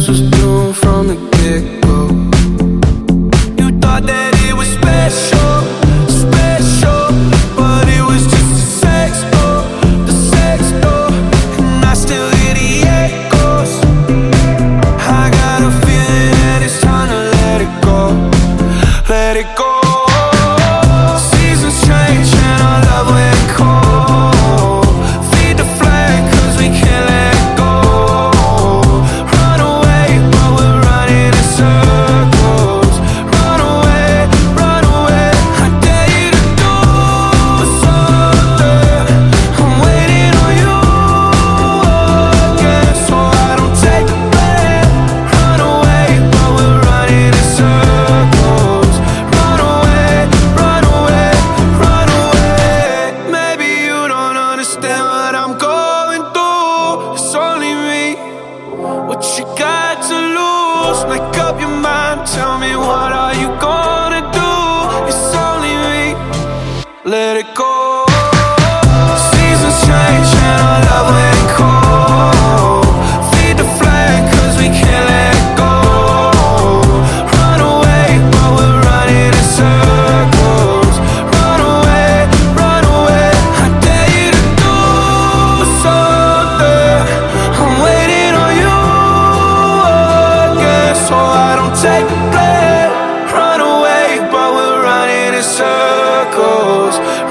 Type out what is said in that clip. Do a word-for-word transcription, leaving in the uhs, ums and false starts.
was doomed from the get-go. You thought that it was special, special, but it was just a sex door, the sex door. And I still hear the echoes. I got a feeling that it's time to let it go, let it go. Seasons change and our love went cold. Feed the flag cause we can't let it go. Run away but we're running in circles. Run away, run away. I dare you to do something. I'm waiting on you again, so I don't take the blame. Run away but we're running in circles. Run away, run away, run away. Maybe you don't understand what I'm going through. It's only me. What you got to lose? Make up your mind. Tell me, what are you gonna do? It's only me. Let it go. Seasons change and our love went cold. Feed the flag cause we can't let it go. Run away but we're running in circles. Run away, run away. I dare you to do something. I'm waiting on you again, so I don't take the blame. Run away but we're running in circles.